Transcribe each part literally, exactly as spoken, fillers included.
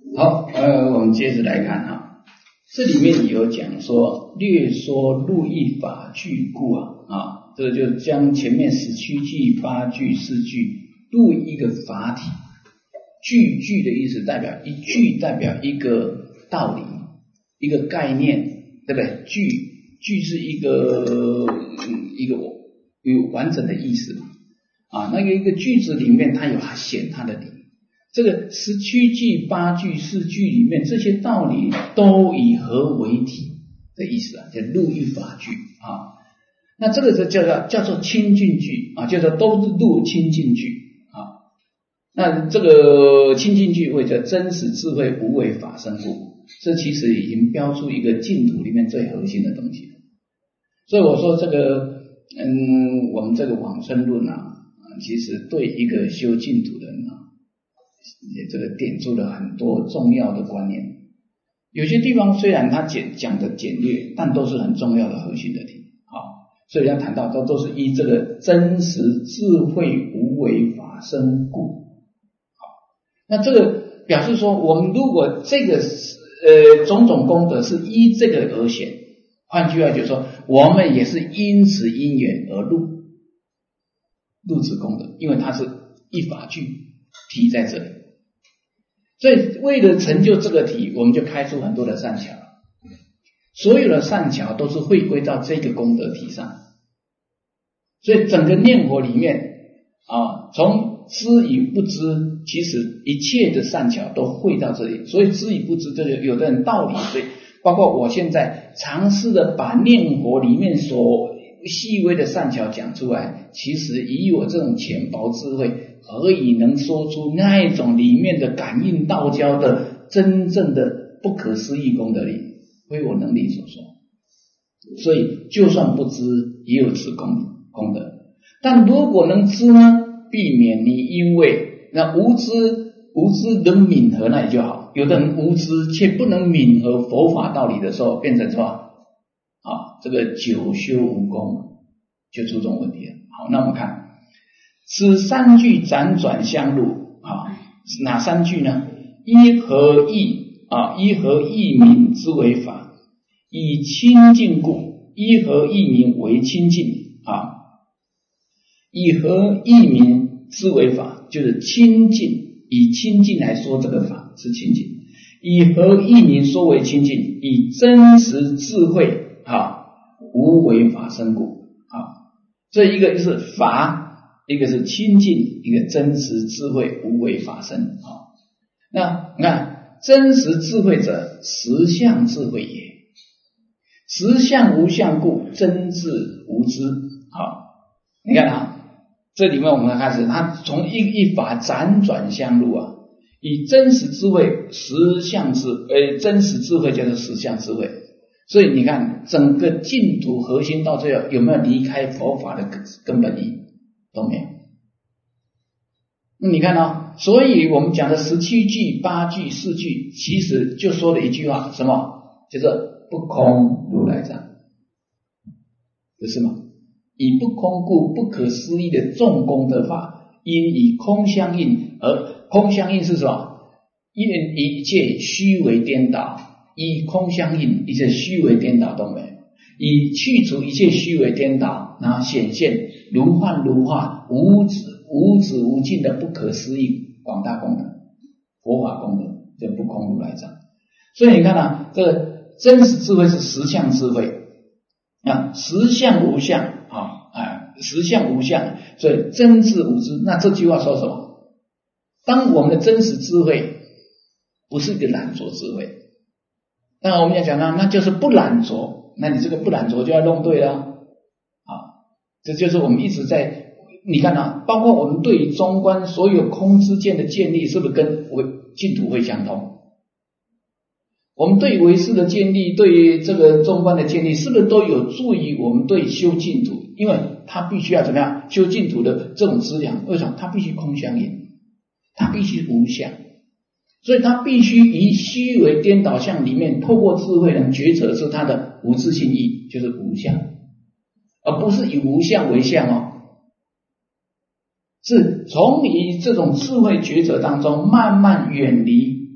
好，呃，我们接着来看哈，这里面有讲说略说入一法句故啊，啊，这就将前面十七句、八句、四句入一个法体。句句的意思代表一句，代表一个道理，一个概念，对不对？句句是一个、嗯、一个有完整的意思啊，那个一个句子里面它有显它的理。这个十七句、八句、四句里面这些道理都以合为体的意思啊，叫入一法句啊。那这个就叫做叫做清净句啊，叫做都是入清净句啊。那这个清净句为叫真实智慧无为法身故，这其实已经标出一个净土里面最核心的东西。所以我说这个，嗯，我们这个往生论啊，其实对一个修净土的人啊，也这个点出了很多重要的观念。有些地方虽然他简讲的简略，但都是很重要的核心的题。好，所以要谈到都都是依这个真实智慧无为法身故。好，那这个表示说，我们如果这个呃种种功德是依这个而显，换句话就是说，我们也是因此因缘而入入此功德，因为它是一法句题在这里。所以为了成就这个题，我们就开出很多的善巧，所有的善巧都是汇归到这个功德题上。所以整个念佛里面啊，从知与不知，其实一切的善巧都汇到这里。所以知与不知，这就有的人道理，所以包括我现在尝试的把念佛里面所细微的善巧讲出来，其实以我这种浅薄智慧而已能说出那一种里面的感应道交的真正的不可思议功德力，非我能力所说。所以就算不知也有此功功德，但如果能知呢，避免你因为那无知无知能泯合那也就好，有的人无知却不能泯合佛法道理的时候，变成什么啊？这个久修无功，就出这种问题了。好，那我们看此三句辗转相入啊，哪三句呢？一合义啊，一合义名之为法，以清净故，一合义名为清净啊。以合义名之为法，就是清净，以清净来说这个法是清净。以合义名说为清净，以真实智慧啊无为法身故啊。这一个就是法，一个是清净，一个真实智慧无为法身啊。那你看真实智慧者，实相智慧也。实相无相故，真智无知。好，你看啊，这里面我们开始，它从一一法辗转相入啊，以真实智慧、实相智，呃，真实智慧叫做实相智慧。所以你看，整个净土核心到最后有没有离开佛法的根本意义？都没有。那你看哦，所以我们讲的十七句、八句、四句，其实就说了一句话，什么？就是不空如来藏，不是吗？以不空故，不可思议的众功德法，因以空相应，而空相应是什么？因一切虚伪颠倒，以空相应，一切虚伪颠倒都没有，以去除一切虚伪颠倒，然后显现如幻如化，无止无止无尽的不可思议广大功德，佛法功德就不空如来藏。所以你看啊，这个真实智慧是实相智慧啊，实相无相啊，啊，实相无相，所以真智无知。那这句话说什么？当我们的真实智慧不是一个懒惰智慧，那我们要讲到，那就是不懒惰，那你这个不懒惰就要弄对了啊。这就是我们一直在，你看啊，包括我们对于中观所有空知见的建立，是不是跟净土会相通？我们对唯识的建立，对于这个中观的建立，是不是都有助于我们对修净土？因为它必须要怎么样修净土的这种资粮？为什么？它必须空相应，它必须无相，所以它必须以虚伪颠倒相里面，透过智慧能觉察出它的无自性义，就是无相，而不是以无相为相哦。是从以这种智慧觉察当中，慢慢远离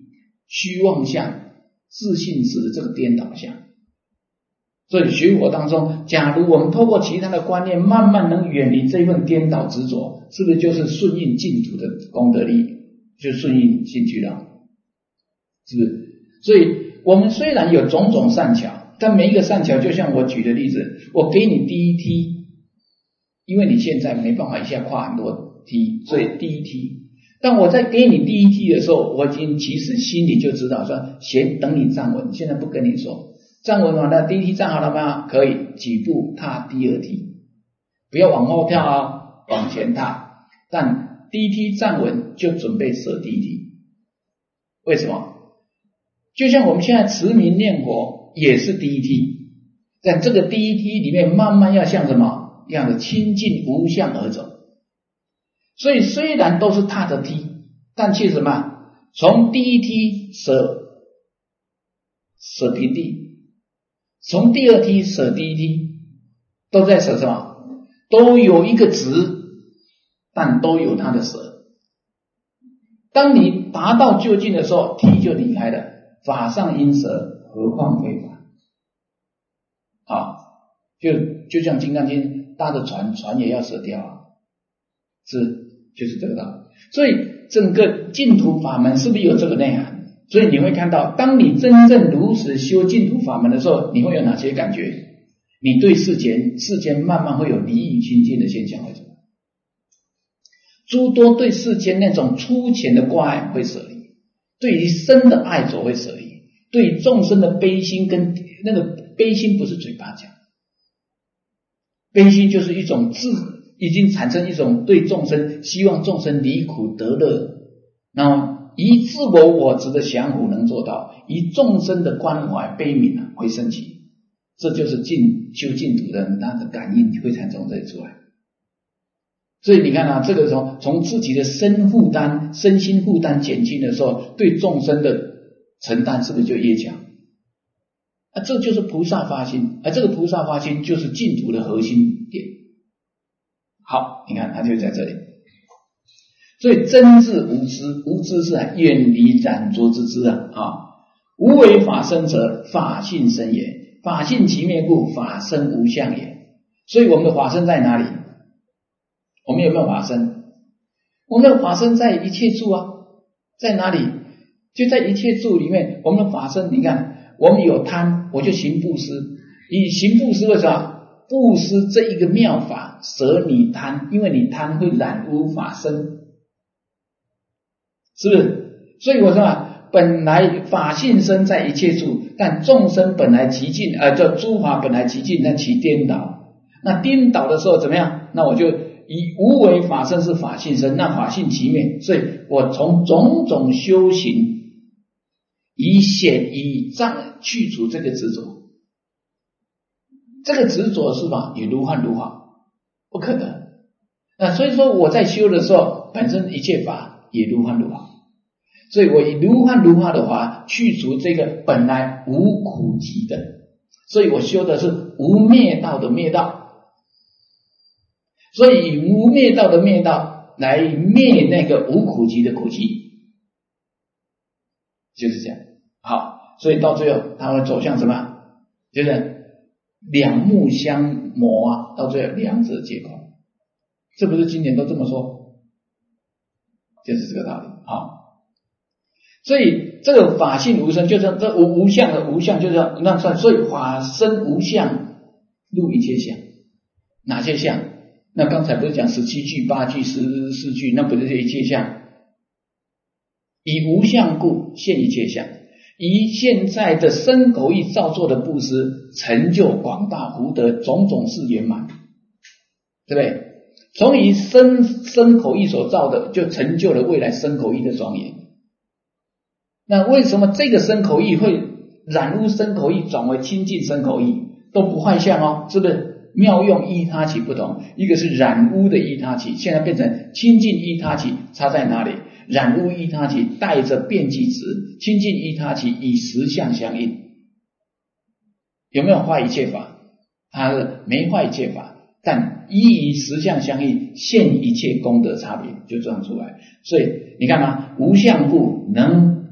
虚妄相、自信识的这个颠倒相。所以学佛当中，假如我们透过其他的观念，慢慢能远离这份颠倒执着，是不是就是顺应净土的功德力，就顺应进去了？是不是？所以我们虽然有种种善巧，但每一个善巧，就像我举的例子，我给你第一梯，因为你现在没办法一下跨很多梯，所以第一梯。但我在给你第一梯的时候，我已经其实心里就知道说，先等你站稳，现在不跟你说。站稳完了，第一梯站好了吗？可以，几步踏第二梯，不要往后跳啊，往前踏。但第一梯站稳，就准备舍第一梯。为什么？就像我们现在持名念佛也是第一梯，在这个第一梯里面，慢慢要向什么样的清净无相而走。所以虽然都是踏的梯，但其实什么？从第一梯舍舍平地。从第二梯舍第一梯，都在舍什么？都有一个值，但都有它的舍。当你达到究竟的时候，梯就离开了。法上应舍，何况非法？啊，就就像《金刚经》搭的船，船也要舍掉啊，是就是这个道理。所以整个净土法门是不是有这个内涵？所以你会看到，当你真正如实修净土法门的时候，你会有哪些感觉？你对世间世间慢慢会有离欲清净的现象会出来，诸多对世间那种粗浅的挂碍会舍离，对于生的爱着会舍离，对众生的悲心，跟那个悲心不是嘴巴讲，悲心就是一种自已经产生一种对众生希望众生离苦得乐，然后以自我我执的降伏能做到，以众生的关怀悲悯啊会升起，这就是净修净土的人他的感应会产生这里出来。所以你看啊，这个从从自己的身负担、身心负担减轻的时候，对众生的承担是不是就越强？啊，这就是菩萨发心，而这个菩萨发心就是净土的核心点。好，你看它就在这里。所以真智无知，无知是远离染浊之知啊！啊，无为法生者，法性生也。法性其灭故，法身无相也。所以我们的法身在哪里？我们有没有法身？我们的法身在一切处啊，在哪里？就在一切处里面。我们的法身，你看，我们有贪，我就行布施。以行布施为什么？布施这一个妙法，舍你贪，因为你贪会染污法身。是不是？所以我说啊，本来法性生在一切处，但众生本来极尽，呃，叫诸法本来极尽，但其颠倒。那颠倒的时候怎么样？那我就以无为法身是法性生，那法性其灭。所以我从种种修行，以显以障去除这个执着。这个执着是吧？也如幻如法，不可能。那所以说我在修的时候，本身一切法也如幻如法。所以我以如幻如法的法去除这个本来无苦集的，所以我修的是无灭道的灭道，所以以无灭道的灭道来灭那个无苦集的苦集，就是这样。好，所以到最后它会走向什么？就是两目相磨啊，到最后两者皆空。这不是经典都这么说，就是这个道理。好。所以这个法性无生，就是这无无相的无相，就是那算。所以法身无相，入一切相。哪些相？那刚才不是讲十七句、八句、十四句，那不是这一切相？以无相故现一切相，以现在的身口意造作的布施，成就广大福德，种种事圆满，对不对？从以身身口意所造的，就成就了未来身口意的庄严。那为什么这个身口意会染污身口意转为清净身口意，都不坏相哦？是不是？妙用依他起不同，一个是染污的依他起，现在变成清净依他起，差在哪里？染污依他起带着变即执，清净依他起以实相相应。有没有坏一切法？它是没坏一切法，但依以实相相应，现一切功德差别，就这样出来。所以你看嘛，无相故能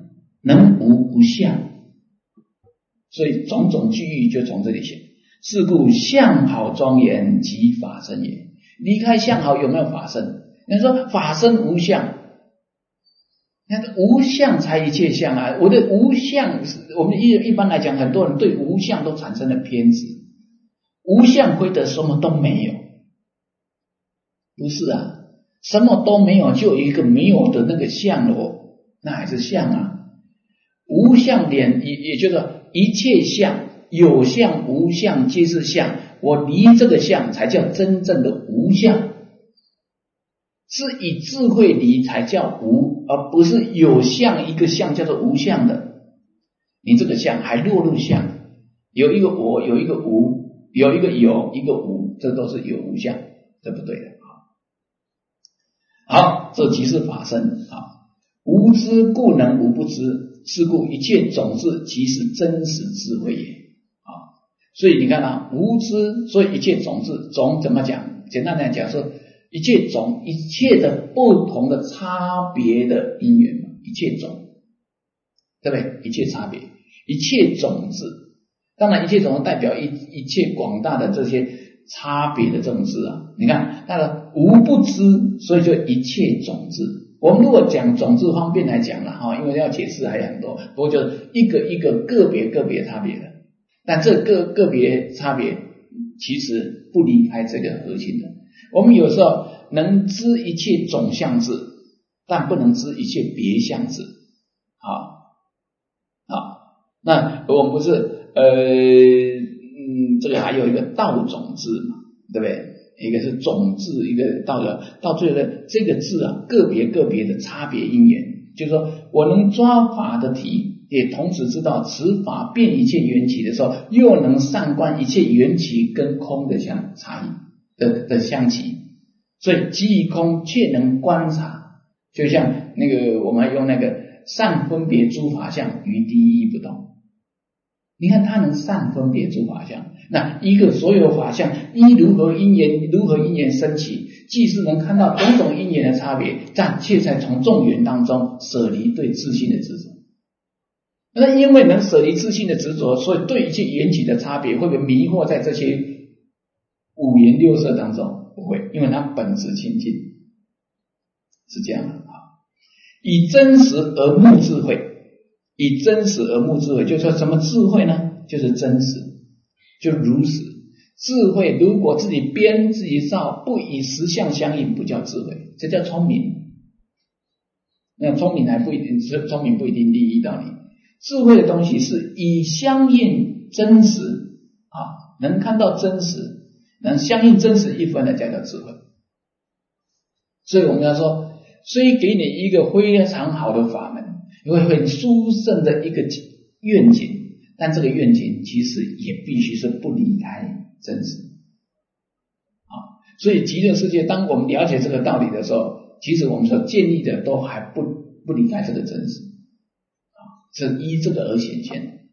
能无不相，所以种种句喻就从这里写。是故相好庄严即法身也。离开相好有没有法身？人家说法身无相，那无相才一切相啊！我的无相，我们一一般来讲，很多人对无相都产生了偏执。无相会得什么都没有，不是啊？什么都没有，就有一个没有的那个相了，那还是相啊？无相连，也也就是说一切相，有相无相皆是相。我离这个相才叫真正的无相，是以智慧离才叫无，而不是有相一个相叫做无相的。你这个相还落入相，有一个我，有一个无，有一个有，一个无，这都是有无相，这不对的。好，这即是法身啊。无知故能无不知，是故一切种子即是真实智慧也。所以你看啊，无知，所以一切种子，种怎么讲？简单来讲说，一切种，一切的不同的差别的因缘，一切种，对不对？一切差别，一切种子，当然一切种子代表一一切广大的这些差别的种子啊。你看，那个无不知，所以就一切种子。我们如果讲种子方便来讲了哈，因为要解释还有很多，不过就是一个一个个别个别差别的。但这个个别差别其实不离开这个核心的。我们有时候能知一切总相智，但不能知一切别相智。好，好，那我们不是呃嗯，这个还有一个道种智嘛，对不对？一个是种智，一个道的，到最后的这个智啊，个别个别的差别因缘，就是说我能抓法的题。也同时知道此法变一切缘起的时候，又能善观一切缘起跟空的相差异的的相起，所以即以空却能观察，就像那个我们用那个善分别诸法相于第一不动。你看他能善分别诸法相，那一个所有法相依如何因缘如何因缘生起，既是能看到种种因缘的差别，但却在从众缘当中舍离对自性的执着。那因为能舍离自性的执着，所以对一切缘起的差别会不会迷惑在这些五颜六色当中？不会，因为它本质清净，是这样的啊。以真实而目智慧，以真实而目智慧，就是说什么智慧呢？就是真实，就如实。智慧如果自己编自己造，不以实相相应，不叫智慧，这叫聪明。那聪明还不一定，聪明不一定利益到你。智慧的东西是以相应真实啊，能看到真实，能相应真实一分的才叫智慧。所以我们要说，虽给你一个非常好的法门，因为很殊胜的一个愿景，但这个愿景其实也必须是不离开真实啊。所以极乐世界，当我们了解这个道理的时候，其实我们所建立的都还不不离开这个真实。是依这个而显现。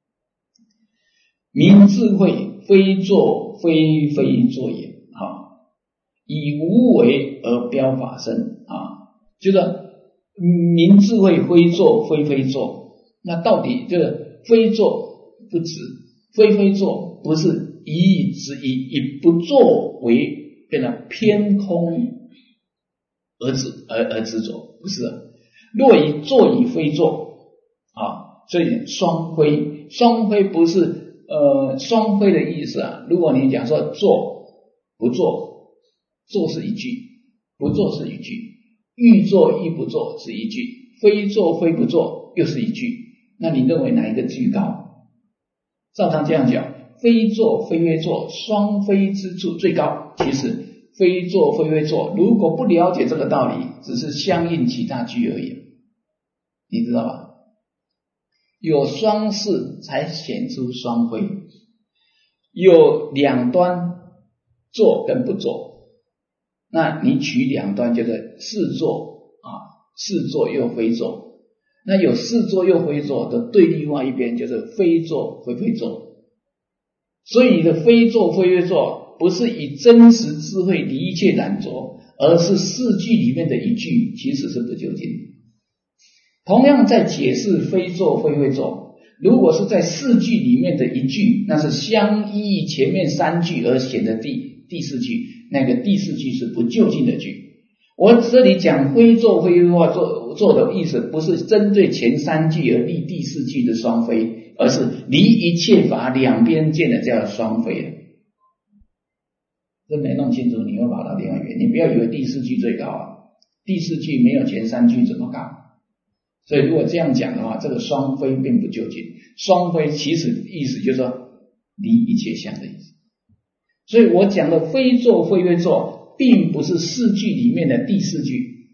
明智慧非作非非作也啊，以无为而标法身啊，就是明智慧非作非非作。那到底这个非作不止，非非作不是一意之一，以不作为变成偏空而执而而执着，不是、啊。若以作以非作。啊，所以双非，双非不是呃双非的意思啊。如果你讲说做不做，做是一句，不做是一句，欲做亦不做是一句，非做非不做又是一句，那你认为哪一个句高？照常这样讲，非做非非做，双非之处最高。其实非做非非做，如果不了解这个道理，只是相应其他句而已，你知道吧？有双事才显出双非，有两端做跟不做，那你取两端就是是做啊，是做又非做，那有是做又非做的对立另外一边就是非做非非做。所以你的非做非非做不是以真实智慧离一切染着，而是四句里面的一句其实是不究竟， 同样在解释非做非非做，如果是在四句里面的一句，那是相依前面三句而显的第第四句，那个第四句是不就近的句。我这里讲非做非非做做的意思，不是针对前三句而立第四句的双非，而是离一切法两边见的叫双非了。这没弄清楚，你会跑到另外一边。你不要以为第四句最高啊，第四句没有前三句怎么高？所以如果这样讲的话，这个双非并不就近。双非其实意思就是说离一切相的意思。所以我讲的非做非非做，并不是四句里面的第四句，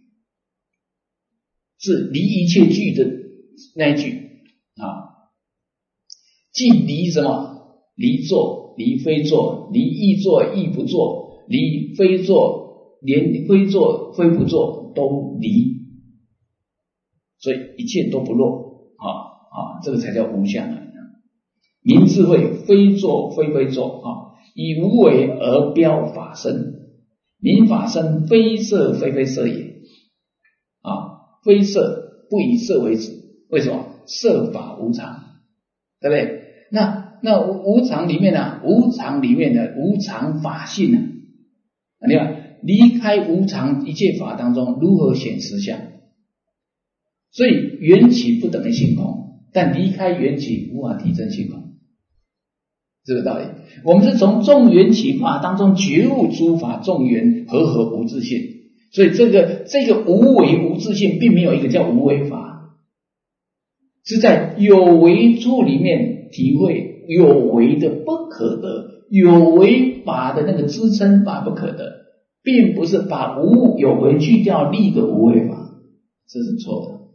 是离一切句的那一句啊。即离什么？离做，离非做，离亦做亦不做，离非做，连非做非不做都离，所以一切都不落啊啊，这个才叫无相啊。明智慧非做非非做啊，以无为而标法身，明法身非色非非色也啊，非色不以色为止，为什么？色法无常，对不对？那那无常里面啊，无常里面的无常法性啊，你看离开无常一切法当中，如何显实相？所以缘起不等于性空，但离开缘起无法体证性空，这个道理。我们是从众缘起法当中觉悟诸法众缘和合无自性，所以这个这个无为无自性，并没有一个叫无为法，是在有为处里面体会有为的不可得，有为法的那个支撑法不可得，并不是把无有为去掉立个无为法，这是错的。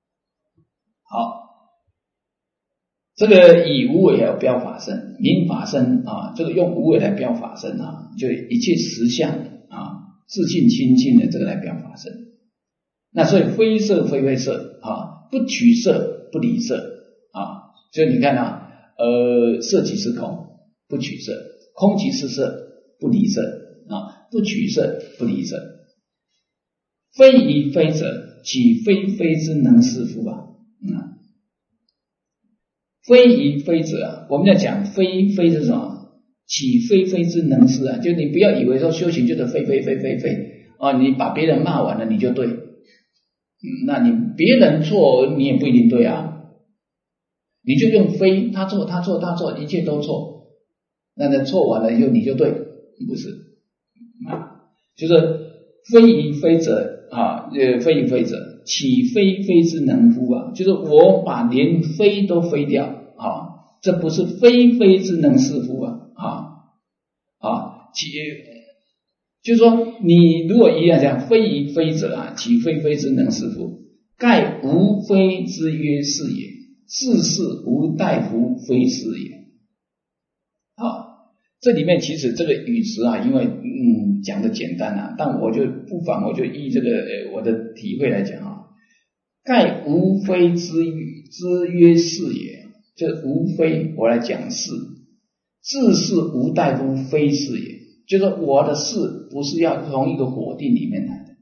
好，这个以无为而标法身，明法身啊，这个用无为来标法身啊，就一切实相啊，自性清净的这个来标法身。那所以非色非非色啊，不取色不离色啊，所以你看啊。呃，色即是空，不取色；空即是色，不离色啊，不取色，不离色。非疑非者，岂非非之能事乎啊？嗯，非疑非者啊，我们要讲非非是什么？岂非非之能事啊？就你不要以为说修行就是非非非非非啊，你把别人骂完了你就对，嗯，那你别人错你也不一定对啊。你就用非，他错他错他错，一切都错，那那错完了以后你就对，不是啊？就是非疑非者啊，呃，非疑非者，岂非非之能乎啊？就是我把连非都非掉啊，这不是非非之能事乎啊？啊啊，岂就是说，你如果一样讲非疑非者啊，岂非非之能事乎？盖无非之曰是也。世事无待乎非是也。好，这里面其实这个语词啊，因为嗯讲的简单啊，但我就不妨我就依这个呃我的体会来讲啊，盖无非之之曰是也，这无非我来讲是，世事无待乎非是也，就是我的事不是要从一个否定里面来的，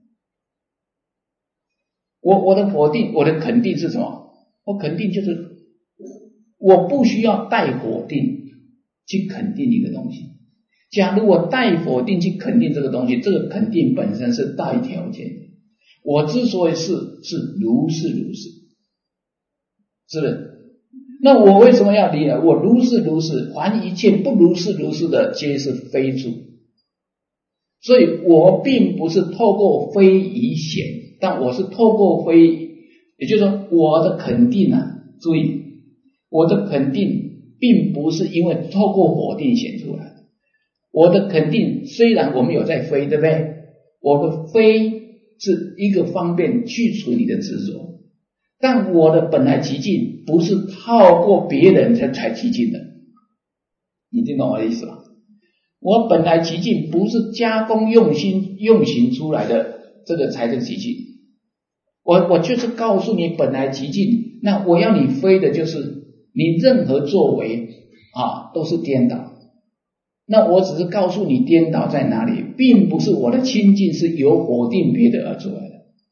我我的否定我的肯定是什么？我肯定就是我不需要带否定去肯定一个东西。假如我带否定去肯定这个东西，这个肯定本身是带条件的。我之所以是是如是如是，是不是？那我为什么要离呢？我如是如是，凡一切不如是如是的，皆是非处。所以我并不是透过非以显，但我是透过非。也就是说，我的肯定啊，注意，我的肯定并不是因为透过否定显出来的。我的肯定虽然我们有在非，对不对？我的非是一个方便去除你的执着，但我的本来极尽不是透过别人才才极尽的。你听懂我的意思吧？我本来极尽不是加工用心用行出来的，这个才是极尽。我我就是告诉你本来极尽，那我要你非的就是你任何作为啊都是颠倒，那我只是告诉你颠倒在哪里，并不是我的清净是由否定别的而出来的。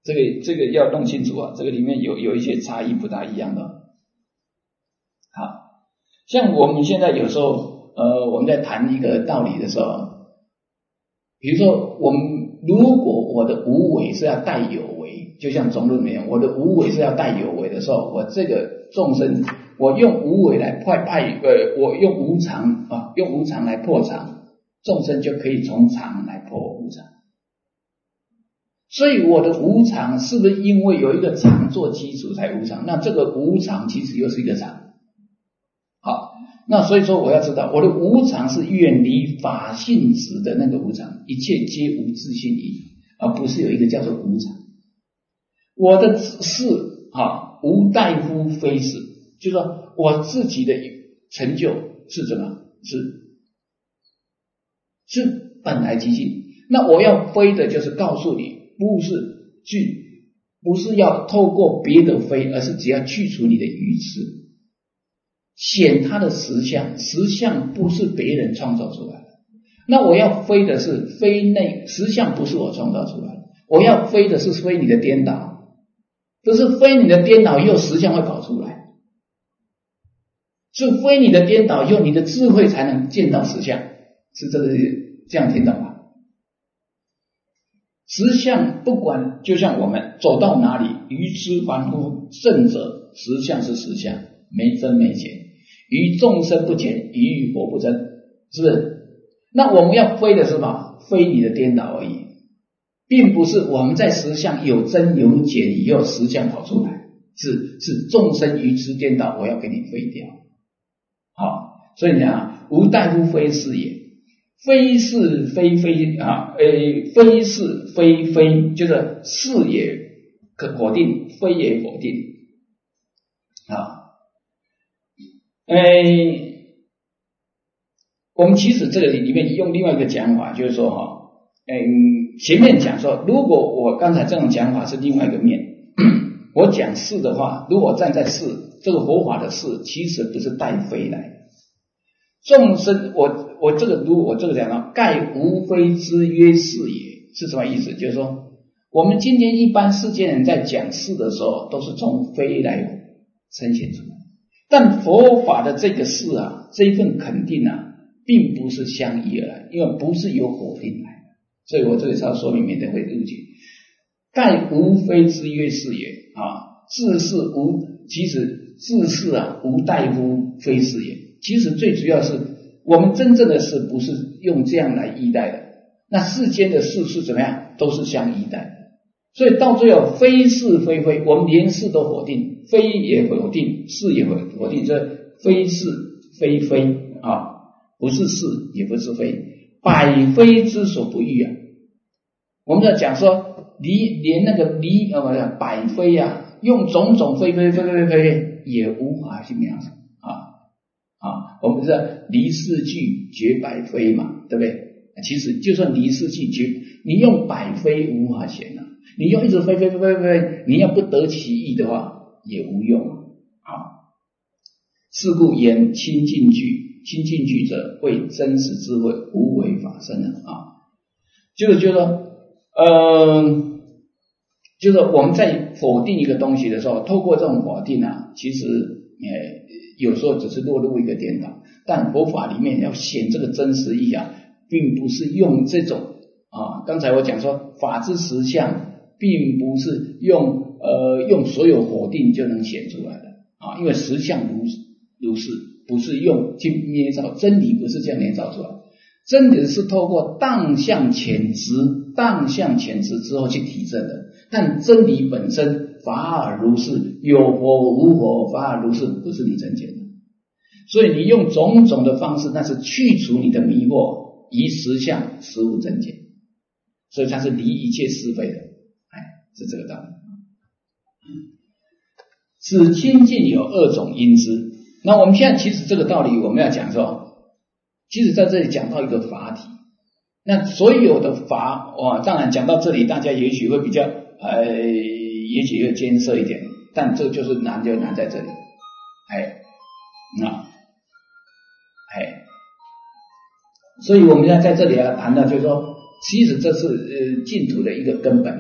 这个这个要弄清楚啊，这个里面有有一些差异不大一样的。好，像我们现在有时候呃我们在谈一个道理的时候，比如说我们如果我的无为是要带有为，就像中论里面我的无为是要带有为的时候，我这个众生我用无为来派派呃我用无常啊用无常来破常，众生就可以从常来破无常。所以我的无常是不是因为有一个常做基础才无常？那这个无常其实又是一个常。好，那所以说我要知道我的无常是远离法性质的那个无常，一切皆无自性义，而不是有一个叫做无常。我的事啊无待乎非事，就是说我自己的成就是什么？是是本来即性。那我要非的就是告诉你，不是去，不是要透过别的非，而是只要去除你的愚痴，显他的实相。实相不是别人创造出来的。那我要非的是非内实相，不是我创造出来的。我要非的是非你的颠倒，不是非你的颠倒以后实相会跑出来，是非你的颠倒以后你的智慧才能见到实相，是这个这样听懂吗？实相不管，就像我们走到哪里，愚痴凡夫圣者，实相是实相，没增没减，于众生不减，于于佛不增，是不是？那我们要非的是什么？非你的颠倒而已，并不是我们在实相有增有减以后实相跑出来，是是众生愚痴颠倒，我要给你废掉。好，所以你讲无待乎非是也。非是非非啊，呃，非是非非，就是是也可否定，非也否定啊。呃，我们其实这个里面用另外一个讲法，就是说哈，嗯，前面讲说，如果我刚才这种讲法是另外一个面，我讲是的话，如果站在是这个佛法的是，其实不是带非来的。众生，我我这个如果我这个讲到盖无非之曰是也，是什么意思？就是说我们今天一般世间人在讲是的时候，都是从非来呈现出来，但佛法的这个是啊，这一份肯定啊，并不是相依而来，因为不是由否定来的，所以我这里是要说明，免得会误解。盖无非之曰是也啊，自是无，其实自是啊无待乎非是也。其实最主要是我们真正的事不是用这样来依赖的，那世间的事是怎么样，都是相依赖的。所以到最后非是非非，我们连是都否定，非也否定，是也否定，这非是非非啊，不是是也不是非，百非之所不欲啊。我们在讲说离连那个离呃百非啊，用种种非非非非非也无法去描述啊。啊，我们知道离世句绝百非嘛，对不对？其实就算离世句绝，你用百非无法显啊，你用一直非非非非非，你要不得其意的话也无用啊。是故言清净句，清净句者为真实智慧无为法身啊。就是就是说，呃，就是我们在否定一个东西的时候，透过这种否定啊，其实呃。有时候只是落入一个颠倒，但佛法里面要显这个真实义啊，并不是用这种啊，刚才我讲说法之实相，并不是用呃用所有否定就能显出来的啊，因为实相如如是，不是用去捏造，真理不是这样捏造出来，真理是透过当相潜质，当相潜质之后去体证的，但真理本身。法尔如是，有佛无佛，法尔如是，不是你真见的。所以你用种种的方式，那是去除你的迷惑，以实相实无真见，所以它是离一切是非的，哎，是这个道理。此清净有二种因之。那我们现在其实这个道理我们要讲说，其实在这里讲到一个法体，那所有的法，哇，当然讲到这里，大家也许会比较呃。也许要艰涩一点，但这就是难就难在这里，哎，那，哎，所以我们要在这里要谈到，就是说，其实这是呃净土的一个根本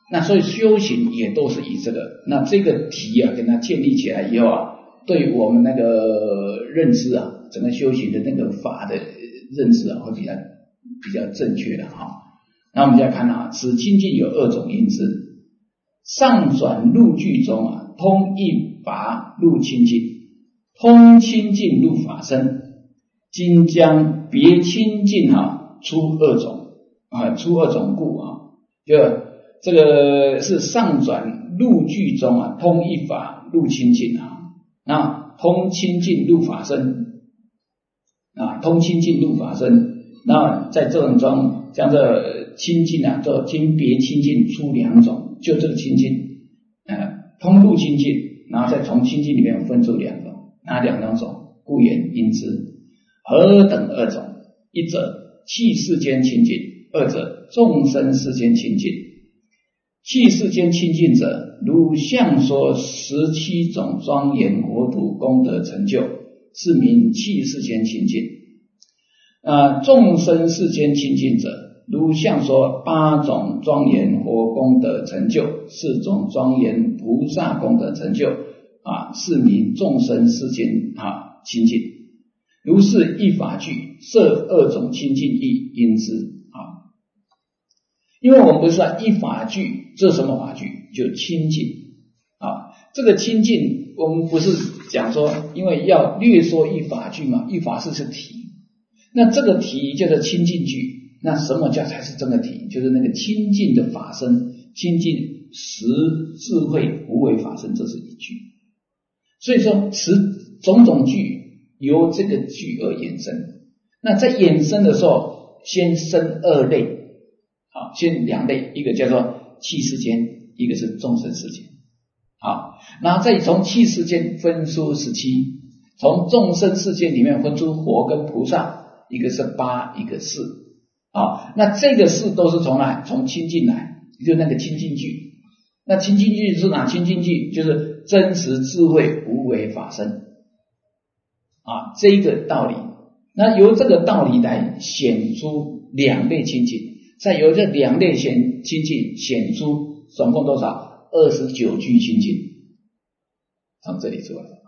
那所以修行也都是以这个，那这个题啊跟它建立起来以后啊，对我们那个认知啊，整个修行的那个法的认知啊，会比较比较正确的哈。那我们再看啊，此清净有二种因之，上转入句中啊，通一法入清净，通清净入法身。今将别清净啊，出二种啊，出二种故啊，就这个是上转入句中啊，通一法入清净啊，那通清净入法身啊，通清净入法身。那在这种中，将这清净啊，这经别清净出两种，就这个清净，呃，通入清净，然后再从清净里面分出两种，哪两种？故言因之。何等二种？一者气世间清净，二者众生世间清净。气世间清净者，如相说十七种庄严国土功德成就，是名气世间清净。呃，众生世间清净者，如相说八种庄严佛功德成就，四种庄严菩萨功德成就，啊，是名众生世间啊清净。如是一法具，设二种清净义，因之啊。因为我们不是说一法具，这是什么法具？就清净啊。这个清净，我们不是讲说，因为要略说一法具嘛，一法是是体，那这个体叫做清净具。那什么叫才是真的体？就是那个清净的法身，清净实智慧无为法身，这是一句。所以说，此种种具由这个句而衍生。那在衍生的时候，先生二类，好，先两类，一个叫做气世间，一个是众生世间。好，然后再从气世间分出十七，从众生世间里面分出佛跟菩萨，一个是八，一个四。好，那这个四都是从哪？从清净来，就是那个清净句。那清净句是哪？清净句就是真实智慧无为法身。啊，这个道理，那由这个道理来显出两类清净，再由这两类显清净显出总共多少？二十九句清净，从这里出来啊。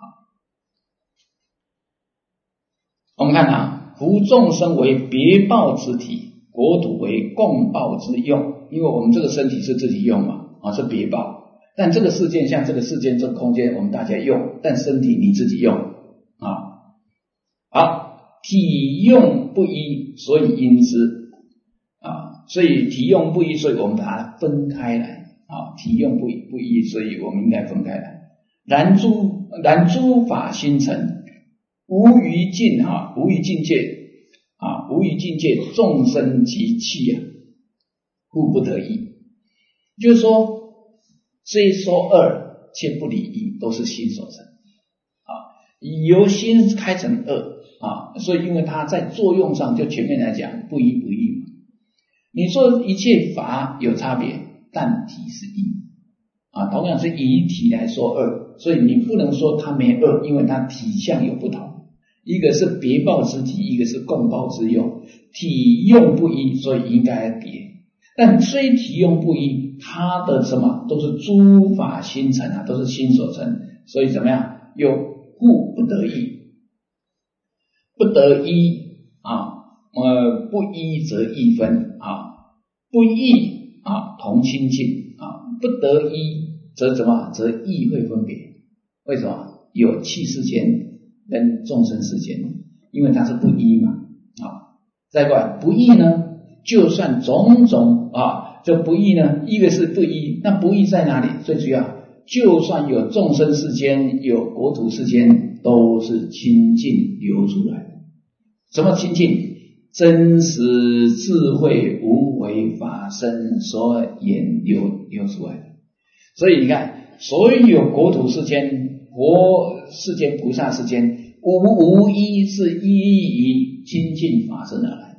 我们看啊，夫众生为别报之体，国土为共报之用，因为我们这个身体是自己用嘛，啊是别报，但这个世界像这个世界这个空间我们大家用，但身体你自己用啊。好，体用不一，所以因之啊，所以体用不一，所以我们把它分开来啊，体用不一不一，所以我们应该分开来。然诸然诸法心成，无余境啊，无余境界啊，无余境界众生及气啊，故不得一。就是说，虽说二，却不离一，都是心所成啊，由心开成二。啊，所以因为它在作用上就全面来讲不一不异嘛。你说一切法有差别，但体是一啊，同样是以体来说二，所以你不能说它没二，因为它体相有不同，一个是别报之体，一个是共报之用，体用不一，所以应该别。但虽体用不一，它的什么都是诸法心成啊，都是心所成，所以怎么样？有故不得一。不得一啊，呃，不一则异分啊，不异啊同清净啊，不得一则怎么？则异会分别。为什么？有气世间跟众生世间，因为它是不一嘛啊。再过来不异呢，就算种种啊，这不异呢，一个是不一，那不异在哪里？最主要，就算有众生世间，有国土世间，都是清净流出来的。什么清净？真实智慧无为法身所演流流出来的。所以你看，所有国土世间、佛世间、菩萨世间，无无一是依于清净法身而来，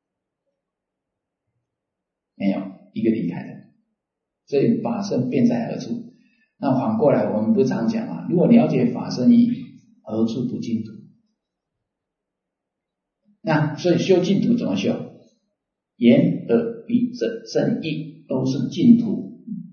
没有一个离开的。所以法身便在何处？那反过来，我们不常讲啊，如果了解法身义，何处不净土？那所以修净土怎么修？眼耳鼻舌身意都是净土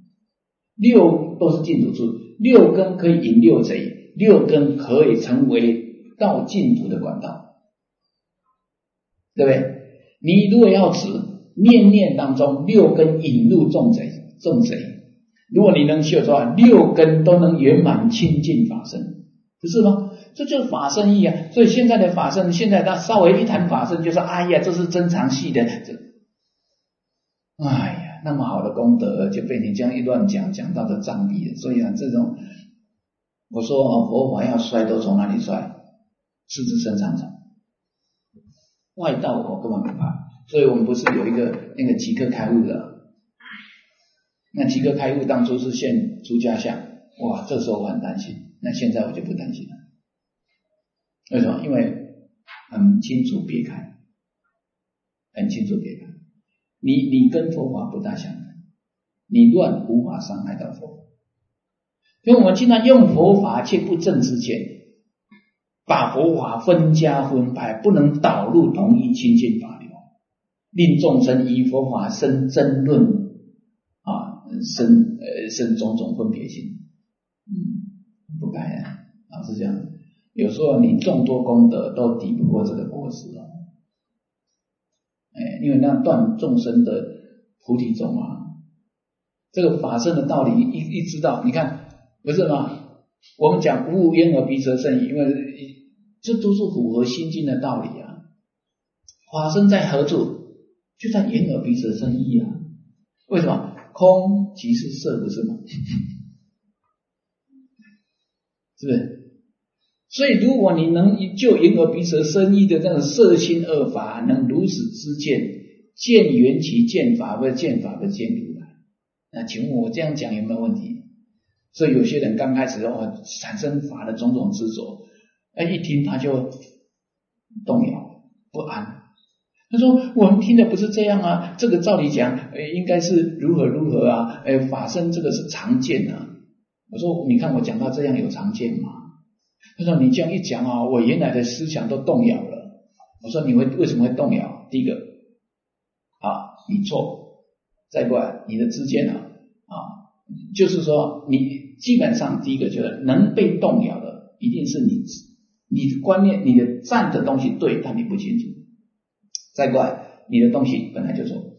六都是净土处，六根可以引六贼，六根可以成为到净土的管道，对不对？你如果要指念念当中六根引入众贼，众贼，如果你能修的话，六根都能圆满清净法身，不是吗？这就是法身意啊！所以现在的法身，现在他稍微一谈法身，就说哎呀，这是增长系的，这，哎呀，那么好的功德就被你这样一乱讲，讲到的障蔽了。所以啊，这种我说哦，佛法要衰都从哪里衰？四字生长场，外道我根本不怕。所以我们不是有一个那个即刻开悟的，那即刻开悟当初是现出家相，哇，这时候我很担心，那现在我就不担心了。为什么？因为很清楚别开，很清楚别开。你你跟佛法不大相干，你乱无法伤害到佛法。所以我们经常用佛法却不正之见，把佛法分家分派，不能导入同一清净法流，令众生以佛法生争论啊，生呃生种种分别心，嗯，不该啊，老实讲。有时候你众多功德都抵不过这个果实了，哎，因为那断众生的菩提种啊，这个法身的道理一一知道，你看不是吗？我们讲无无眼耳鼻舌身意，因为这都是符合心经的道理啊。法身在何处？就在眼耳鼻舌身意啊。为什么？空即是色，不是吗？是不是？所以如果你能就眼耳鼻舌身意的这种色心二法能如此之见，见缘起见法不见法不见如来，那请问我这样讲有没有问题？所以有些人刚开始哦产生法的种种执着，哎，一听他就动摇不安，他说我们听的不是这样啊，这个照理讲哎应该是如何如何啊，哎法身这个是常见啊。我说你看我讲到这样有常见吗？他说你这样一讲啊，我原来的思想都动摇了。我说你会为什么会动摇？第一个啊，你错，再过来你的知见啊啊，就是说你基本上第一个就是能被动摇的，一定是你你的观念，你的站的东西对，但你不清楚。再过来，你的东西本来就错。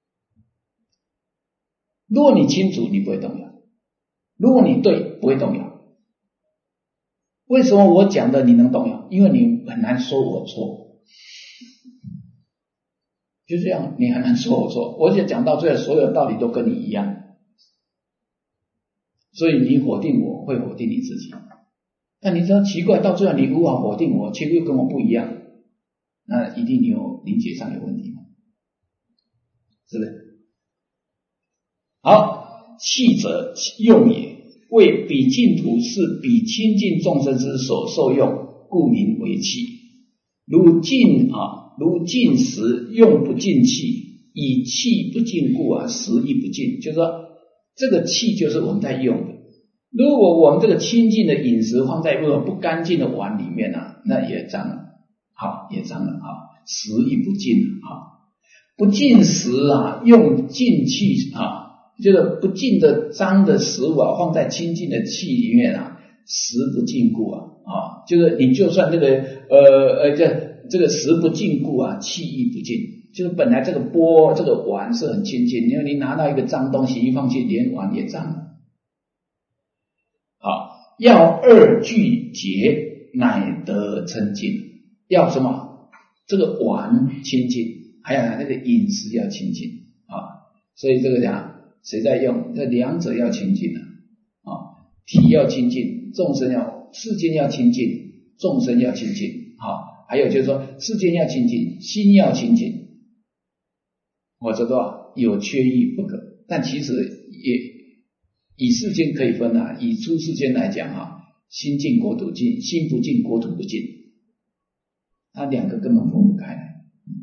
如果你清楚，你不会动摇；如果你对，不会动摇。为什么我讲的你能动摇？因为你很难说我错，就这样，你很难说我错。我就讲到最后，所有道理都跟你一样，所以你否定我，会否定你自己。但你知道奇怪，到最后你无法否定我，却又跟我不一样，那一定你有理解上有问题嘛？是不是？好，气者用也。为彼净土是彼清净众生之所受用，故名为气。如净啊，如净食用不净气，以气不净故啊，食亦不净。就是说，这个气就是我们在用的。如果我们这个清净的饮食放在一个不干净的碗里面啊，那也脏了，好，也脏了啊，食亦不净啊。不净食啊，用净气啊。就是不净的脏的食物啊，放在清净的气里面啊，食不净故啊啊，就是你就算这个呃呃这这个食不净故啊，气亦不净。就是本来这个钵这个碗是很清净，因为你拿到一个脏东西一放进连碗也脏了。好，要二俱结，乃得清净。要什么？这个碗清净，还有那个饮食要清净啊。所以这个讲。谁在用？这两者要清净啊！啊，体要清净，众生要世间要清净，众生要清净。好，还有就是说，世间要清净，心要清净。我知道有缺一不可，但其实也以世间可以分啊，以出世间来讲啊，心净国土净，心不净国土不净，它两个根本分不开来。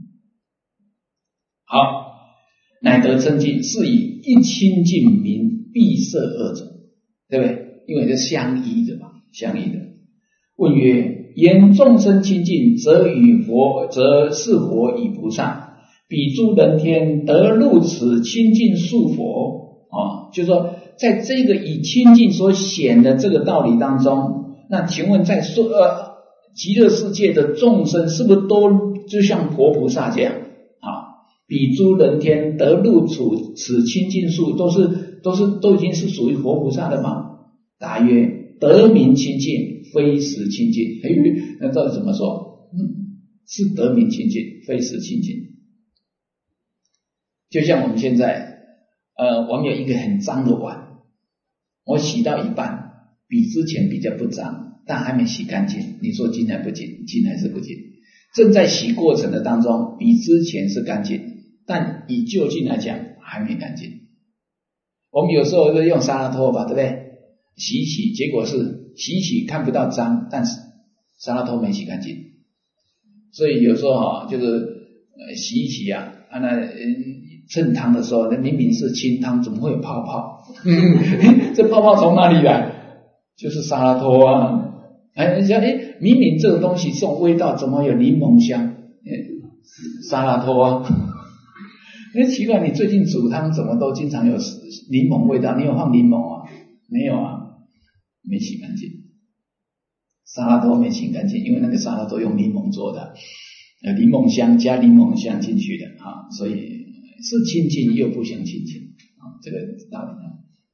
好。乃得清净，是以一清净名闭塞二者，对不对？因为这相依的嘛，相依的。问曰：言众生清净，则与佛，则是佛与菩萨，比诸人天得入此清净树佛啊，就是说在这个以清净所显的这个道理当中，那请问在说呃极乐世界的众生是不是都就像佛菩萨这样啊？比诸人天得入处此清净处，都是都是都已经是属于佛菩萨的吗？答曰：得名清净，非实清净。哎，那到底怎么说？嗯，是得名清净，非实清净。就像我们现在，呃，我们有一个很脏的碗，我洗到一半，比之前比较不脏，但还没洗干净。你说净还不净？净还是不净？正在洗过程的当中，比之前是干净，但以就近来讲还没干净。我们有时候就用沙拉拖把，对不对？洗一洗，结果是洗一洗看不到脏，但是沙拉拖没洗干净。所以有时候哈、啊，就是呃洗一洗啊，啊那嗯盛汤的时候，那明明是清汤，怎么会有泡泡？这泡泡从哪里来？就是沙拉拖啊。哎，人家哎，明明这个东西这种味道，怎么有柠檬香？沙拉拖啊。那奇怪，你最近煮汤怎么都经常有柠檬味道？你有放柠檬啊？没有啊，没洗干净。沙拉拖没洗干净，因为那个沙拉拖用柠檬做的，呃，柠檬香加柠檬香进去的啊，所以是清净又不像清净啊，这个道理。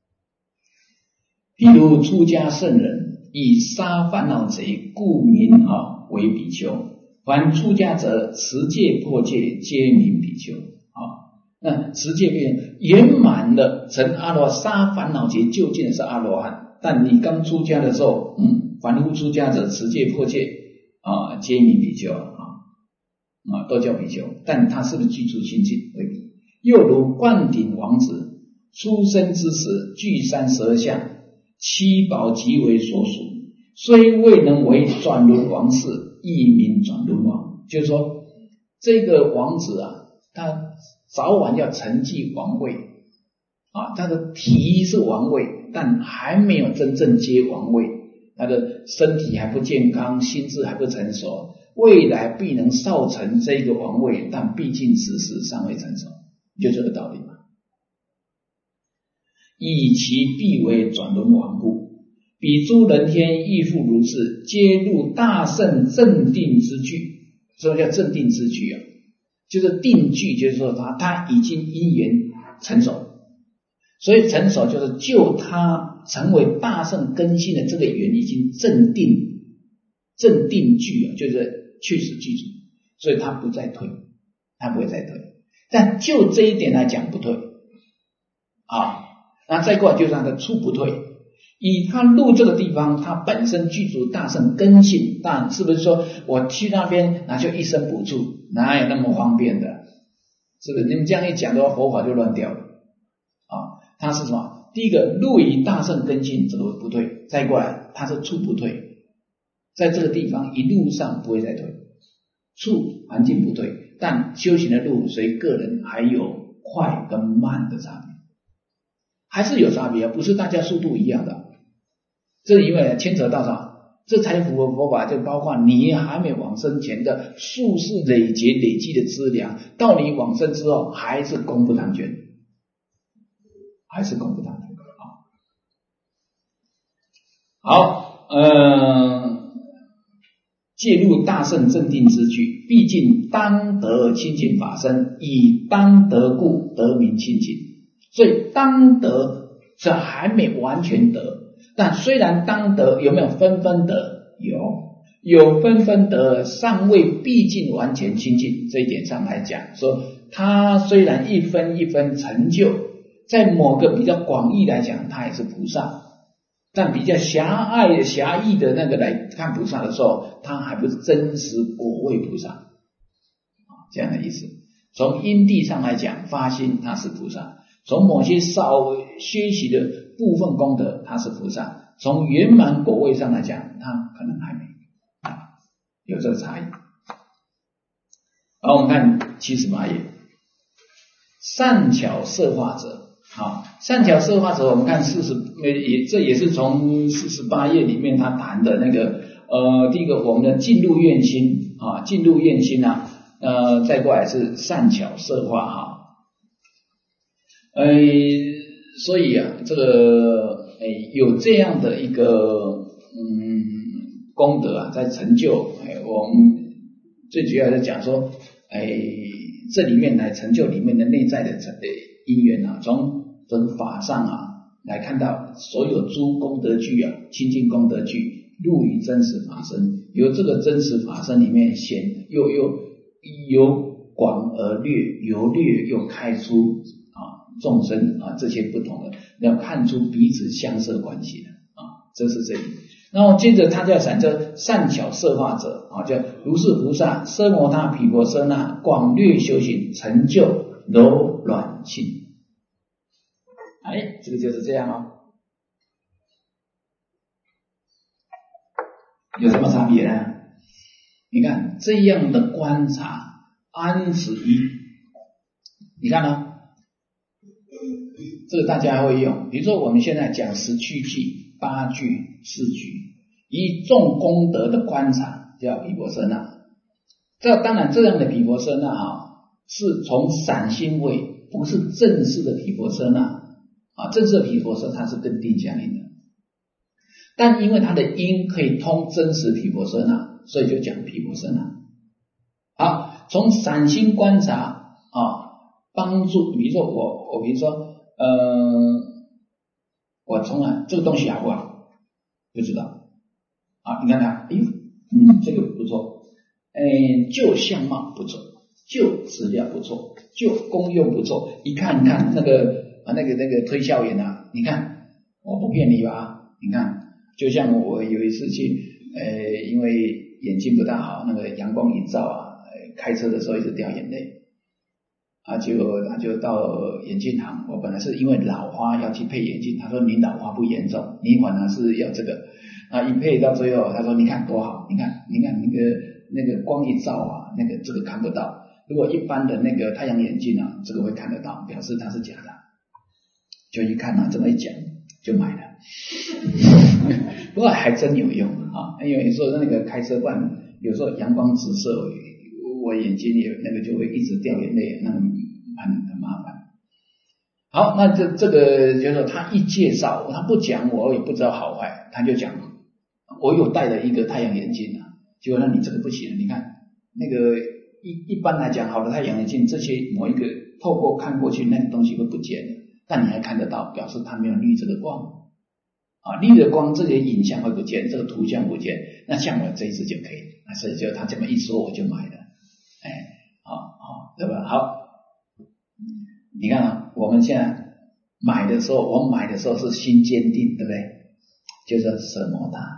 譬如出家圣人以杀烦恼贼，故名啊为比丘。凡出家者，持戒破戒，皆名比丘啊。那持戒变圆满了，成阿罗杀烦恼劫，究竟是阿罗汉。但你刚出家的时候，嗯，凡夫出家者持戒破戒啊，皆名比丘啊，啊，都叫比丘。但他是不是具足清净？未必。又如灌顶王子出生之时，具三十二相，七宝即为所属，虽未能为转轮王氏，亦名转轮王。就是说，这个王子啊，他早晚要承继王位啊，他的体是王位，但还没有真正接王位，他的身体还不健康，心智还不成熟，未来必能少成这个王位，但毕竟此时尚未成熟，就这个道理嘛。以其必为转轮王故，比诸人天亦复如是，皆入大圣正定之具。什么叫正定之具啊？就是定具，就是说他他已经因缘成熟，所以成熟就是就他成为大圣根性的这个缘已经正定，正定具啊，就是确实具足，所以他不再退，他不会再退。但就这一点来讲不退啊，那再过来就让他处不退。以他入这个地方，他本身具足大圣根性，但是不是说我去那边那就一生不处？哪有那么方便的？是不是？你们这样一讲的话，佛法就乱掉了啊！他是什么？第一个入于大圣根性，这个不退；再过来，他是处不退，在这个地方一路上不会再退，处环境不退，但修行的路随个人还有快跟慢的差别，还是有差别，不是大家速度一样的。这因为牵扯到啥？这才符合佛法，就包括你还没往生前的数世累劫累积的资粮，到你往生之后还是功不唐捐，还是功不唐捐。好，呃，介入大圣正定之具，毕竟当得清净法身，以当得故得名清净。所以当得这还没完全得。但虽然当得，有没有分分得？有，有分分得，尚未毕竟完全清净。这一点上来讲，说他虽然一分一分成就，在某个比较广义来讲，他也是菩萨，但比较狭隘狭义的那个来看菩萨的时候，他还不是真实果位菩萨，这样的意思。从因地上来讲，发心他是菩萨，从某些稍微学习的部分功德他是菩萨，从圆满果位上来讲他可能还没有这个差异。好，我们看七十八页，善巧摄化者。好，善巧摄化者，我们看四十也这也是从四十八页里面他谈的那个呃，第一个我们的进入愿心啊，进入愿心啊，呃，再过来是善巧摄化哈。呃， 所以啊，这个诶有这样的一个嗯功德啊，在成就诶我们最主要是讲说，诶这里面来成就里面的内在的因缘啊，从这个法上啊来看到所有诸功德具啊，清净功德具入于真实法身，由这个真实法身里面显又又由广而略，由略又开出啊众生啊这些不同的，要看出彼此相摄关系的啊，这是这里。然后接着他就要闪着善巧摄化者啊，叫如是菩萨奢摩他毗婆舍那广略修行，成就柔软性。哎，这个就是这样哦。有什么差别呢？你看这样的观察安止于，你看呢？这个大家会用，比如说我们现在讲十趣句、八句、四句，以众功德的观察叫毗婆舍那。这当然这样的毗婆舍那啊，是从散心位，不是正式的毗婆舍那啊，正式的毗婆舍它是跟定相应的。但因为它的因可以通真实毗婆舍那，所以就讲毗婆舍那。好，从散心观察啊，帮助，比如说我我比如说呃，我从来这个东西好不好不知道啊，你看看，哎，嗯，这个不错，哎，就相貌不错，就质量不错，就功用不错，一看看那个啊那个那个推销员啊，你看我不骗你吧，你看。就像我有一次去，呃，因为眼睛不大好，那个阳光一照啊，开车的时候一直掉眼泪，啊，就他就到眼镜行，我本来是因为老花要去配眼镜，他说你老花不严重，你反而是要这个，啊，一配到最后，他说你看多好，你看，你看那个那个光一照啊，那个这个看不到，如果一般的那个太阳眼镜啊，这个会看得到，表示它是假的，就一看啊，这么一讲就买了。不过还真有用啊！因为有时候那个开车惯，有时候阳光直射，我眼睛也那个就会一直掉眼泪，那个很很麻烦。好，那这这个就是说他一介绍，他不讲我也不知道好坏，他就讲我有戴了一个太阳眼镜啊，结果那你这个不行，你看那个一一般来讲好的太阳眼镜，这些某一个透过看过去那个东西会不见的，但你还看得到，表示它没有滤这个光。啊，滤的光，这些影像会不见，这个图像不见，那像我这一次就可以，那所以就他这么一说，我就买了，哎，好好，对吧？好，你看啊，我们现在买的时候，我买的时候是心坚定，对不对？就是舍摩他，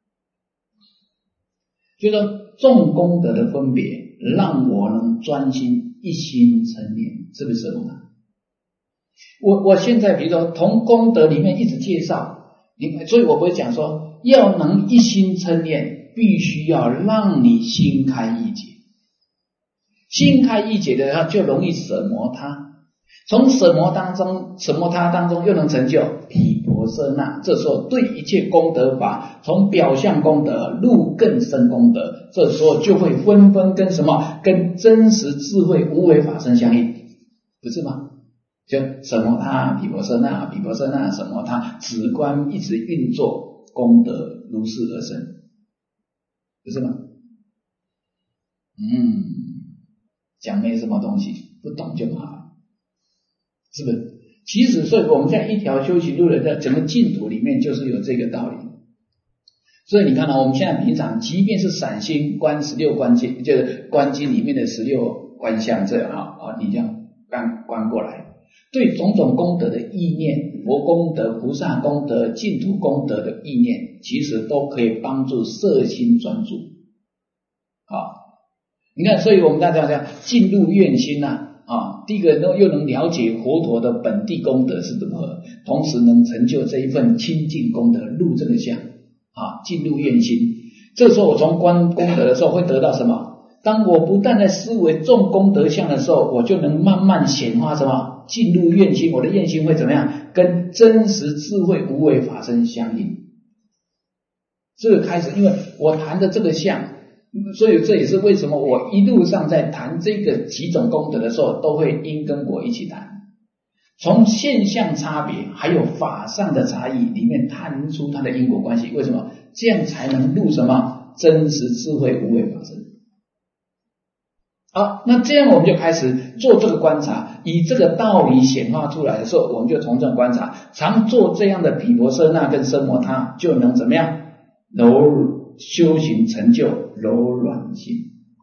就是说众功德的分别，让我能专心一心成念，是不是舍摩他？我我现在比如说同功德里面一直介绍。你所以我不会讲说要能一心称念，必须要让你心开意解，心开意解的话就容易舍摩他，从舍摩当中舍摩他当中又能成就毗婆舍那，这时候对一切功德法从表象功德入更深功德，这时候就会纷纷跟什么跟真实智慧无为法身相应，不是吗？就舍摩他毗婆舍那毗婆舍那舍摩他，止观一直运作，功德如是而生，不是吗？嗯，讲没什么东西，不懂就麻烦，是不是？其实所以我们在一条修行路的整个净土里面就是有这个道理。所以你看到、啊、我们现在平常即便是散心观十六观经，就是观经里面的十六观相这样啊，你这样观观过来，对种种功德的意念，佛功德、菩萨功德、净土功德的意念，其实都可以帮助摄心专注。啊，你看，所以我们大家讲进入愿心啊，啊，第一个呢又能了解佛陀的本地功德是如何，同时能成就这一份清净功德，入这个相啊，进入愿心。这时候我从观功德的时候会得到什么？当我不断在思维众功德相的时候，我就能慢慢显化什么？进入愿心，我的愿心会怎么样？跟真实智慧无为法身相应。这个开始，因为我谈的这个相，所以这也是为什么我一路上在谈这个几种功德的时候，都会因跟果一起谈。 从现象差别还有法上的差异里面探出它的因果关系。为什么？这样才能入什么真实智慧无为法身。好，那这样我们就开始做这个观察，以这个道理显化出来的时候，我们就从这种观察，常做这样的毗婆舍那跟奢摩他，就能怎么样柔修行成就柔软心。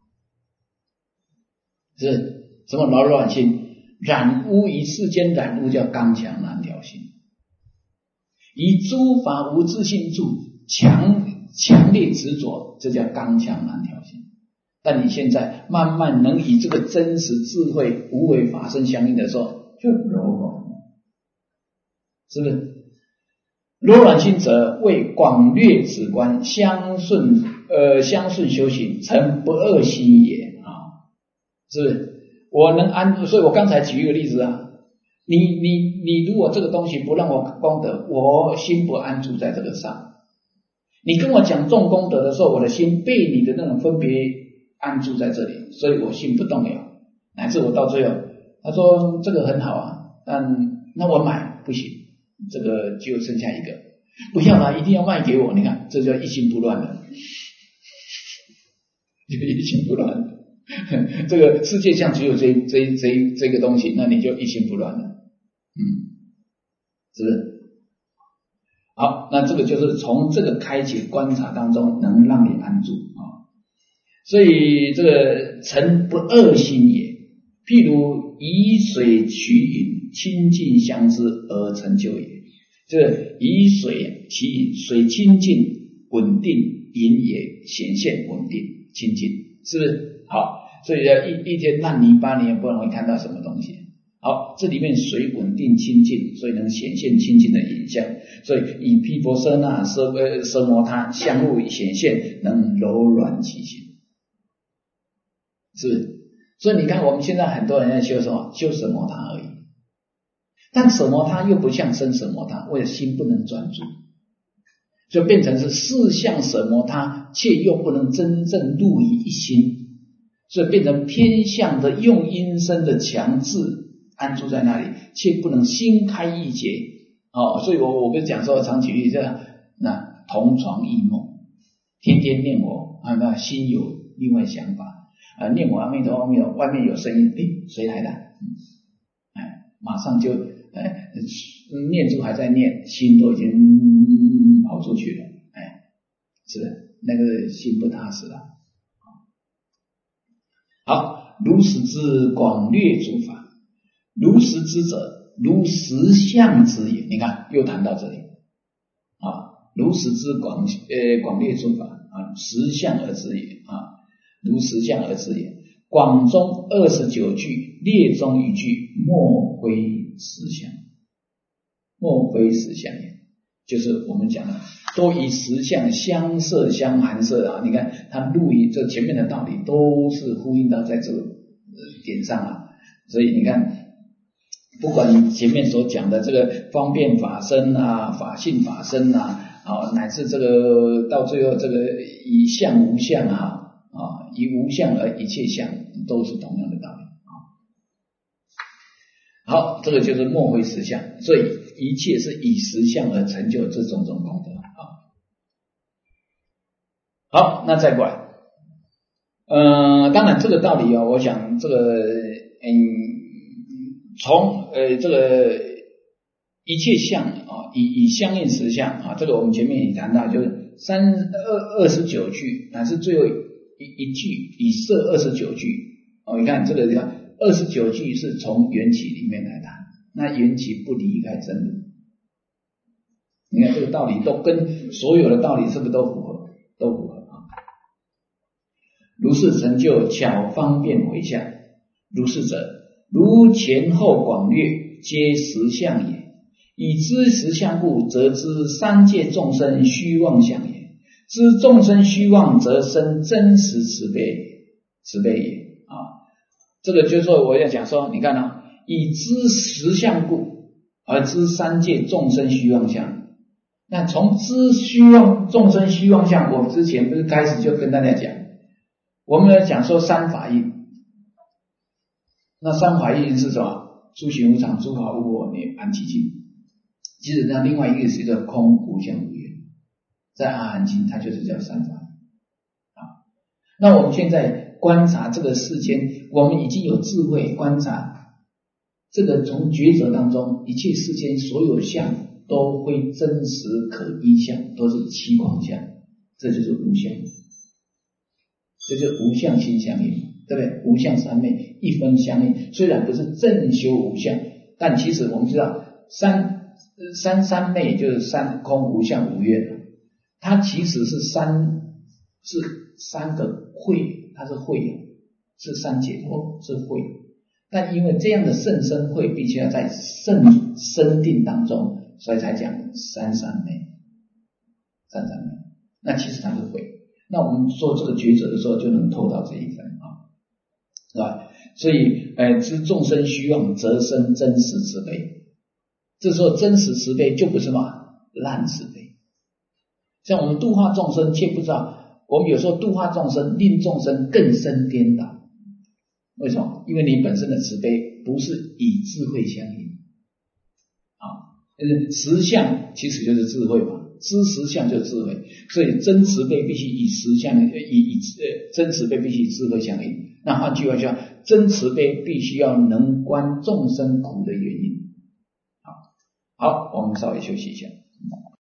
是什么柔软心？染污于世间染污叫刚强难调心，以诸法无自性住，强强烈执着，这叫刚强难调心。但你现在慢慢能以这个真实智慧无为法身相应的时候，就柔软了，是不是？柔软心者，为广略止观，相顺呃相顺修行，成不二心也啊，是不是？我能安，所以我刚才举一个例子啊，你你你如果这个东西不让我功德，我心不安住在这个上。你跟我讲重功德的时候，我的心被你的那种分别安住在这里，所以我心不动摇，乃至我到最后，他说这个很好啊，但那我买不行，这个就剩下一个，不要啦，一定要卖给我。你看，这叫一心不乱的，就一心不乱的。这个世界上只有这这这这个东西，那你就一心不乱了，嗯，是不是？好，那这个就是从这个开启观察当中，能让你安住啊。所以这个成不二心也，譬如以水取饮，清净相知而成就也。这个以水取饮，水清净稳定，饮也显现稳定清净，是不是？好，所以要一一天烂泥巴，你也不容易看到什么东西。好，这里面水稳定清净，所以能显现清净的影像。所以以毗婆舍那、奢呃奢摩他相互显现，能柔软其心，是不是？所以你看，我们现在很多人在修什么？修奢摩他而已。但奢摩他又不像生奢摩他，为了心不能专注，就变成是四相奢摩他，却又不能真正入于一心。所以变成偏向的用因身的强制安住在那里，却不能心开意解哦。所以我我不是讲说常举例这样，那同床异梦，天天念我啊，那心有另外想法啊，念我阿弥陀佛，阿弥陀佛，外面有声音，诶，谁来的？嗯，哎，马上就哎念珠还在念，心都已经、嗯、跑出去了，哎，是那个心不踏实了。好，如实之广略诸法，如实之者，如实相之也。你看，又谈到这里啊，如实之广呃广略诸法啊，实相而知也啊，如实相而知也。广中二十九句，略中一句，莫非实相，莫非实相也。就是我们讲的，都以实相相摄相含摄啊！你看它录于这前面的道理，都是呼应到在这个点上啊。所以你看，不管你前面所讲的这个方便法身啊、法性法身啊，啊乃至这个到最后这个以相无相啊，啊以无相而一切相，都是同样的道理啊。好，这个就是莫非实相，所以一切是以实相而成就这种种功德啊。好，那再过来，呃，当然这个道理啊、哦，我想这个嗯，从呃这个一切相啊，以以相应实相啊，这个我们前面也谈到，就是三二二十九句，乃是最后一一句以摄二十九句哦。你看这个地方，二十九句是从缘起里面来谈。那缘起不离开真如，你看这个道理都跟所有的道理是不是都符合？都符合啊！如是成就巧方便回向，如是者，如前后广略，皆实相也。以知实相故，则知三界众生虚妄相也；知众生虚妄，则生真实慈悲，慈悲也啊！这个就是说，我要讲说，你看啊。以知实相故而知三界众生虚妄相。那从知虚妄众生虚妄相，我之前不是开始就跟大家讲，我们来讲说三法印。那三法印是什么？ 诸行无常，诸法无我，涅槃寂静。其实那另外一个是叫空无相无愿，在阿含经它就是叫三法啊。那我们现在观察这个世间，我们已经有智慧观察这个，从觉者当中，一切世间所有相都非真实可依相，都是欺妄相，这就是无相，这就是无相心相应，对不对？无相三昧一分相应，虽然不是正修无相，但其实我们知道三三三昧就是三空无相无愿，它其实是三是三个慧，它是慧，是三解脱，是慧。但因为这样的甚深慧必须要在甚深定当中，所以才讲三三昧，三三昧。那其实它是慧。那我们做这个抉择的时候，就能透到这一分啊，是吧？所以，呃，知众生虚妄，则生真实慈悲。这时候真实慈悲就不是什么烂慈悲。像我们度化众生，却不知道，我们有时候度化众生，令众生更生颠倒。为什么？因为你本身的慈悲不是以智慧相应啊，就是实相其实就是智慧嘛，知实相就是智慧，所以真慈悲必须以实相，以以呃真慈悲必须以智慧相应。那换句话说，真慈悲必须要能观众生苦的原因。好，好，我们稍微休息一下。